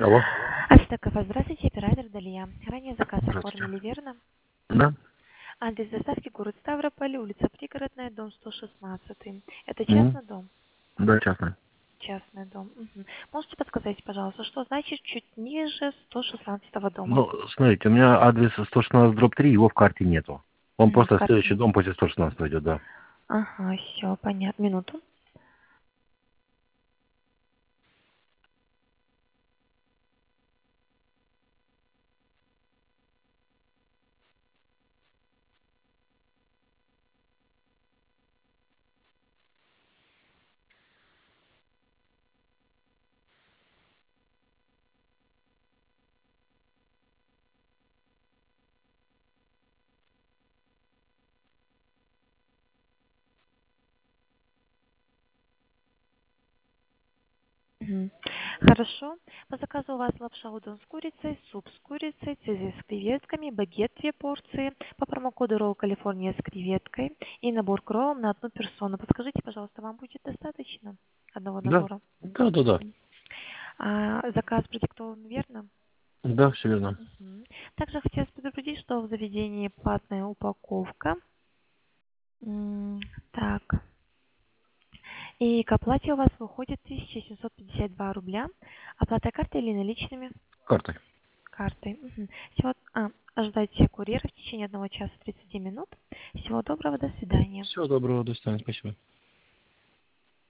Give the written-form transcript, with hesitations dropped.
Алло. Астакова, здравствуйте, оператор Далия. Ранее заказ Здравствуйте. оформили, верно? Да? Адрес доставки город Ставрополь, улица Пригородная, дом 116. Это Мгм. частный дом? Да, частный. Частный дом. Мгм. Можете подсказать, пожалуйста, что значит чуть ниже 116 дома? Ну, смотрите, у меня адрес 116/3, его в карте нету. Он В просто карте следующий нет. дом после 116 идет, да. Ага, все, понятно. Минуту. Мгм. Хорошо. По заказу у вас лапша удон с курицей, суп с курицей, цезарь с креветками, багет 2 порции, по промокоду Roll Калифорния с креветкой и набор кроллов на одну персону. Подскажите, пожалуйста, вам будет достаточно одного Да? набора? Да, да, да. Заказ продиктован верно? Да, все верно. Мгм. Также хотелось предупредить, что в заведении платная упаковка. Так. И к оплате у вас выходит 1752 рубля. Оплата картой или наличными? Картой. Картой. Мгм. Всего, ожидайте курьера в течение 1 часа 30 минут. Всего доброго, до свидания. Всего доброго, до свидания, спасибо.